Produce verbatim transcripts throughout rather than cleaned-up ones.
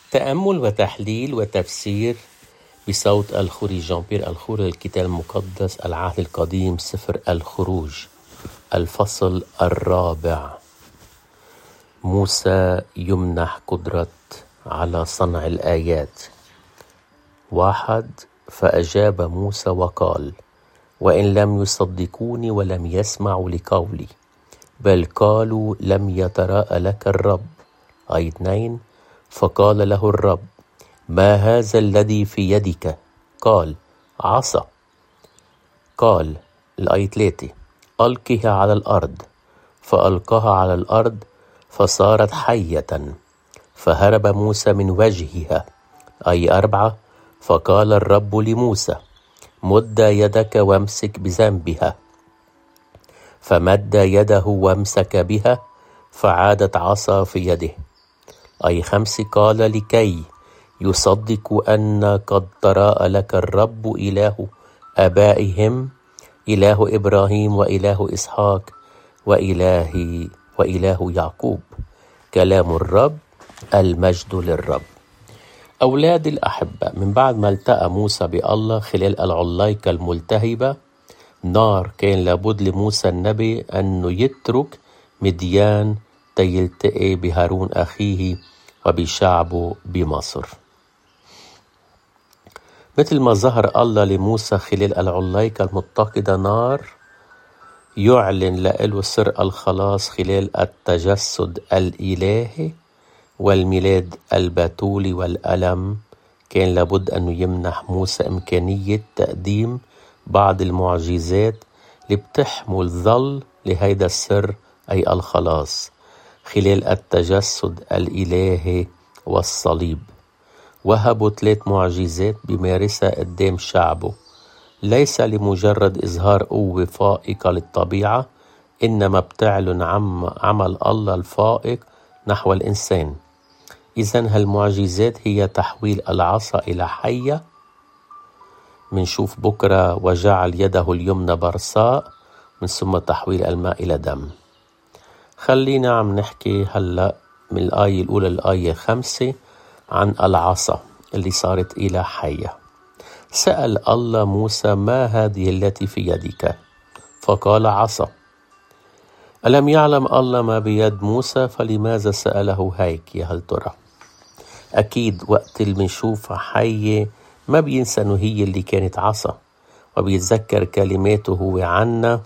تأمل وتحليل وتفسير بصوت الخوري جان بيير الخوري الكتاب المقدس العهد القديم سفر الخروج الفصل الرابع. موسى يمنح قدرة على صنع الآيات. واحد. فأجاب موسى وقال: وإن لم يصدقوني ولم يسمعوا لقولي بل قالوا لم يتراءى لك الرب. أي اثنين. فقال له الرب: ما هذا الذي في يدك؟ قال: عصا. قال الآية ثلاثة: ألقها على الأرض. فألقاها على الأرض فصارت حية، فهرب موسى من وجهها. أي أربعة. فقال الرب لموسى: مد يدك وامسك بذنبها. فمد يده وامسك بها فعادت عصا في يده. أي خمس. قال لكي يصدقوا أن قد تراءى لك الرب إله آبائهم، إله إبراهيم وإله إسحاق وإله وإله يعقوب. كلام الرب، المجد للرب. أولاد الأحبة، من بعد ما التقى موسى بالله خلال العلايقة الملتهبة نار، كان لابد لموسى النبي أنه يترك مديان تيلتقي بهارون أخيه وبشعبه بمصر. مثل ما ظهر الله لموسى خلال العلايقة المتقدة نار، يعلن له سر الخلاص خلال التجسد الإلهي والميلاد البتولي والألم. كان لابد أنه يمنح موسى إمكانية تقديم بعض المعجزات اللي بتحمل ظل لهيدا السر، أي الخلاص، خلال التجسد الإلهي والصليب. وهبوا ثلاث معجزات بمارسها قدام شعبه، ليس لمجرد إظهار قوة فائقة للطبيعة، إنما بتعلن عم عمل الله الفائق نحو الإنسان. إذن هالمعجزات هي تحويل العصا إلى حية، منشوف بكرة وجعل يده اليمنى برصاء، من ثم تحويل الماء إلى دم. خلينا عم نحكي هلأ من الآية الأولى للآية خمسة عن العصا اللي صارت إلى حية. سأل الله موسى: ما هذه التي في يدك؟ فقال: عصا. ألم يعلم الله ما بيد موسى؟ فلماذا سأله هيك يا هل ترى؟ أكيد وقت اللي بنشوف حية ما بينسى إنه هي اللي كانت عصا، وبيتذكر كلماته هو عنا،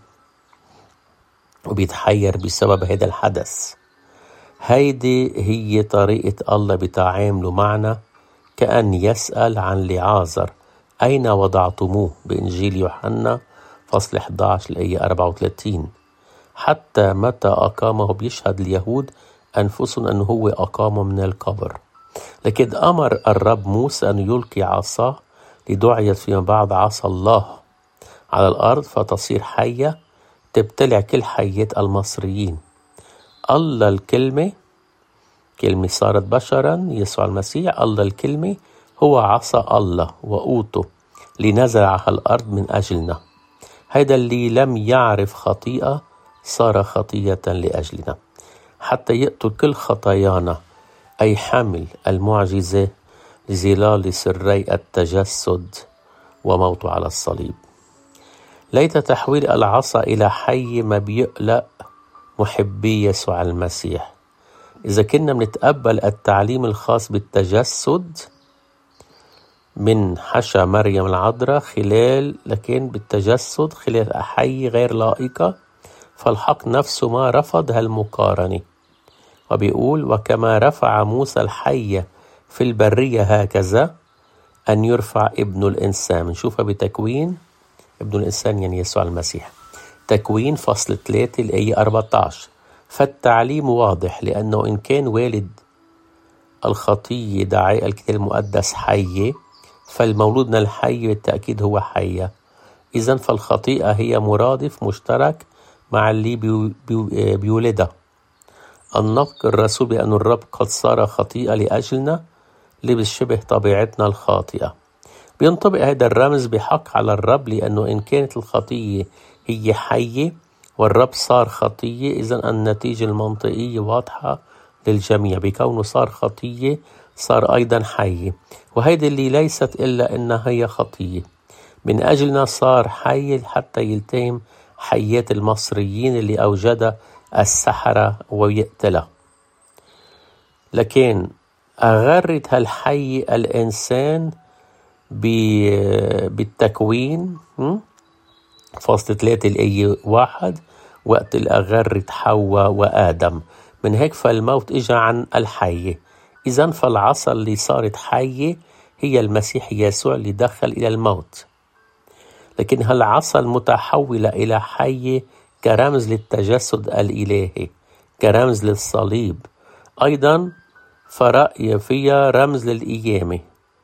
وبيتحير بسبب هذا الحدث. هيدي هي طريقة الله بتعامله معنا، كأن يسأل عن لعازر: أين وضعتموه؟ بإنجيل يوحنا فصل أحد عشر الآية أربعة وثلاثين. حتى متى أقامه بيشهد اليهود أنفسهم أنه هو أقامه من القبر. لكن أمر الرب موسى أن يلقي عصاه، لدعيت فيما بعد عصا الله على الأرض فتصير حية تبتلع كل حيات المصريين. الله الكلمة، كلمة صارت بشرا، يسوع المسيح. الله الكلمة هو عصا الله وقوته لنزرعها الأرض من أجلنا. هيدا اللي لم يعرف خطيئة صار خطية لأجلنا، حتى يقتل كل خطايانا، أي حمل المعجزة لظلال سري التجسد وموته على الصليب. ليت تحويل العصا إلى حي ما بيقلق محبي يسوع المسيح. إذا كنا منتقبل التعليم الخاص بالتجسد من حشا مريم العذراء خلال، لكن بالتجسد خلال حي غير لائقة، فالحق نفسه ما رفض هالمقارنة، وبيقول: وكما رفع موسى الحية في البرية هكذا أن يرفع ابن الإنسان. نشوفها بتكوين، ابن الإنسان يعني يسوع المسيح، تكوين فصل ثلاثة الآية أربعة عشر. فالتعليم واضح، لأنه إن كان والد الخطية داعي الكتاب المقدس حية، فالمولود من الحي بالتأكيد هو حية. إذن فالخطيئة هي مرادف مشترك مع اللي بيو بيو بيولدها. النطق الرسول بأن الرب قد صار خطيئة لأجلنا، اللي بالشبه طبيعتنا الخاطئة. بينطبق هذا الرمز بحق على الرب، لأنه إن كانت الخطية هي حية والرب صار خطية، إذن النتيجة المنطقية واضحة للجميع. بكونه صار خطية صار أيضا حي، وهيدي اللي ليست إلا إنها هي خطية. من أجلنا صار حي حتى يلتئم حيات المصريين اللي أوجدها السحرة ويقتلها. لكن أغرد هالحي الإنسان بالتكوين فصل ثلاثة الآية واحد، وقت الأغرد حواء وآدم. من هيك فالموت إجا عن الحية. إذن فالعصا اللي صارت حية هي المسيح يسوع اللي دخل إلى الموت. لكن هالعصا المتحولة إلى حية كرمز للتجسد الإلهي، كرمز للصليب، أيضا فرأي فيها رمز للقيامة.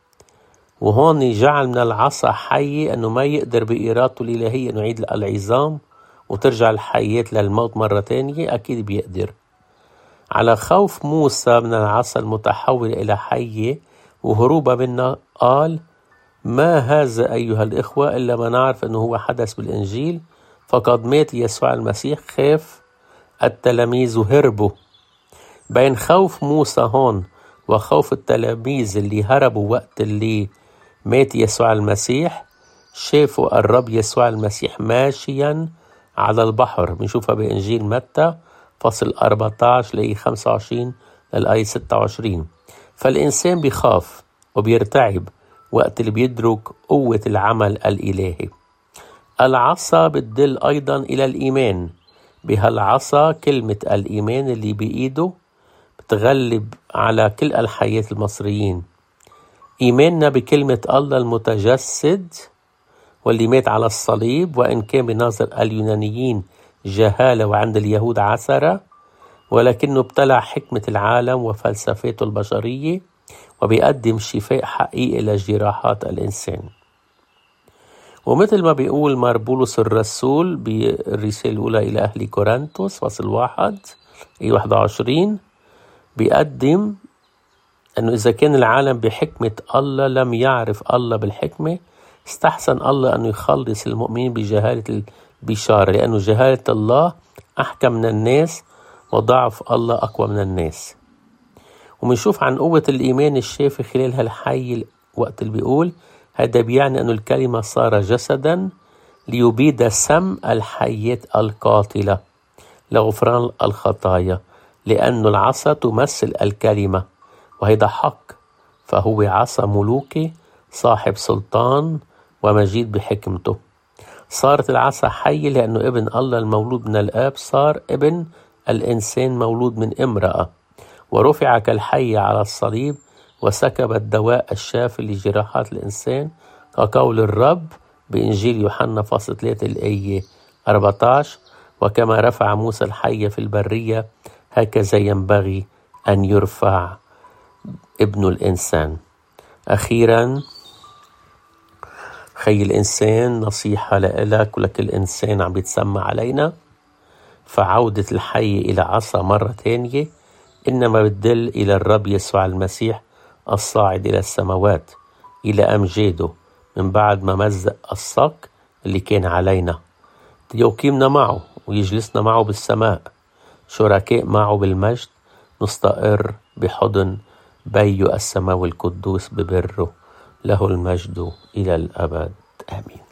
وهون جعل من العصا حية أنه ما يقدر بإرادته الإلهية أنه يعيد العظام وترجع الحياة للموت مرة تانية، أكيد بيقدر. على خوف موسى من العصا المتحول إلى حية وهروبا منها قال: ما هذا أيها الإخوة إلا ما نعرف أنه هو حدث بالإنجيل، فقد مات يسوع المسيح. خاف التلاميذ وهربوا. بين خوف موسى هون وخوف التلاميذ اللي هربوا وقت اللي مات يسوع المسيح، شافوا الرب يسوع المسيح ماشيا على البحر. بنشوفها بإنجيل متى فصل أربعة عشر لآية خمسة وعشرين للآية ستة وعشرين. فالإنسان بيخاف وبيرتعب وقت اللي بيدرك قوة العمل الإلهي. العصا بتدل أيضا إلى الإيمان. بهالعصا كلمة الإيمان اللي بإيده بتغلب على كل الحياة المصريين. إيماننا بكلمة الله المتجسد واللي مات على الصليب، وإن كان بنظر اليونانيين جهالة وعند اليهود عثرة، ولكنه ابتلع حكمة العالم وفلسفته البشرية وبيقدم شفاء حقيقي لجراحات الإنسان. ومثل ما بيقول ماربولس الرسول بالرسالة الأولى إلى أهل كورنثوس فصل واحد أي واحد وعشرين، بيقدم أنه إذا كان العالم بحكمة الله لم يعرف الله بالحكمة، استحسن الله أنه يخلص المؤمنين بجهالة البشارة، لأنه جهالة الله أحكم من الناس وضعف الله أقوى من الناس. ومنشوف عن قوة الإيمان الشافي خلال هالحي وقت اللي بيقول هذا بيعني أنه الكلمة صار جسدا ليبيد سم الحياة القاتلة لغفران الخطايا، لأن العصا تمثل الكلمة، وهذا حق، فهو عصا ملوكي صاحب سلطان ومجيد بحكمته. صارت العصا حية لأنه ابن الله المولود من الآب صار ابن الإنسان مولود من امرأة، ورفع كالحي على الصليب وسكب الدواء الشافي لجراحات الإنسان، كقول الرب بإنجيل يوحنا فصل ثلاثة الآية أربعة عشر: وكما رفع موسى الحي في البرية هكذا ينبغي أن يرفع ابن الإنسان. أخيرا خي الإنسان، نصيحة لك ولكل إنسان عم بيتسمع علينا، فعودة الحي إلى عصا مرة تانية إنما بتدل إلى الرب يسوع المسيح الصاعد إلى السماوات إلى أمجاده من بعد ما مزق الصك اللي كان علينا، يقيمنا معه ويجلسنا معه بالسماء، شركاء معه بالمجد، نستقر بحضن بيه السماوي القدوس ببره، له المجد إلى الأبد. آمين.